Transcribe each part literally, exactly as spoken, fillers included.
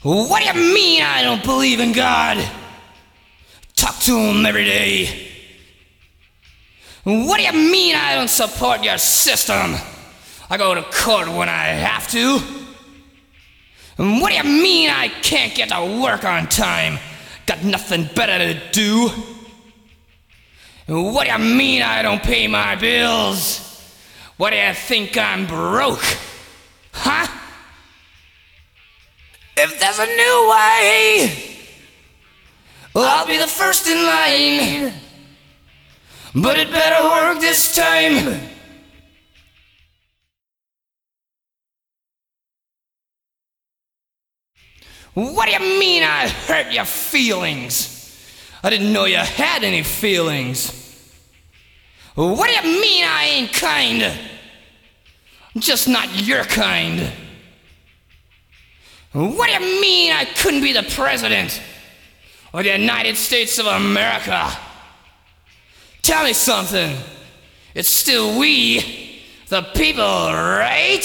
What do you mean I don't believe in God? Talk to him every day. What do you mean I don't support your system? I go to court when I have to. What do you mean I can't get to work on time? Got nothing better to do. What do you mean I don't pay my bills? What do you think, I'm broke? Huh? If there's a new way, I'll be the first in line. But it better work this time. What do you mean I hurt your feelings? I didn't know you had any feelings. What do you mean I ain't kind? I'm just not your kind. What do you mean I couldn't be the president of the United States of America? Tell me something. It's still we, the people, right?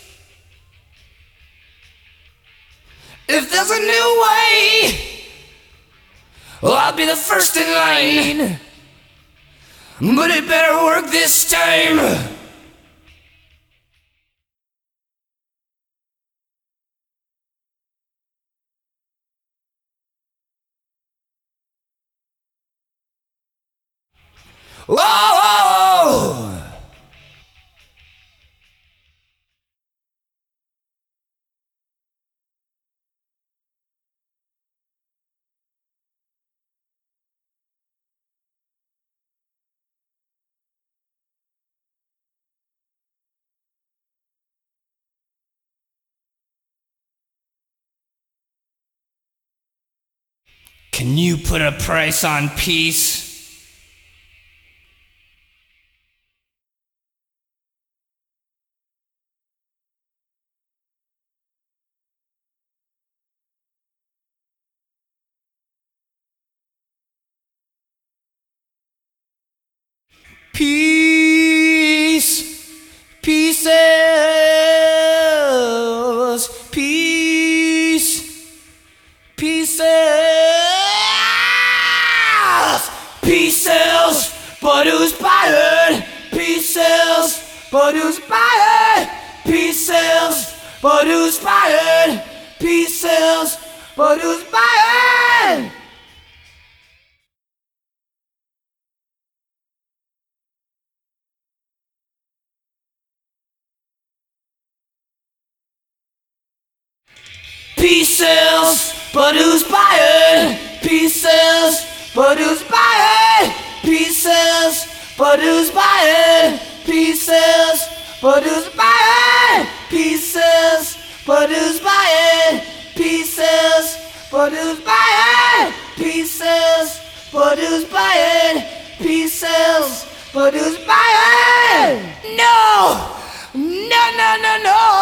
If there's a new way, well, I'll be the first in line. But it better work this time. Whoa! Can you put a price on peace? Peace, pieces, peace, pieces, pieces, but who's buying? Pieces, but who's buying? Pieces, but who's buying? Pieces, but who's buying? Pieces, but who's buying? Pieces, but who's buying? Pieces, but who's buying? Pieces, but who's buying? Pieces, but who's buying? Pieces, but who's buying? Pieces, but who's buying? Pieces, but who's buying? No! No, no, no, no!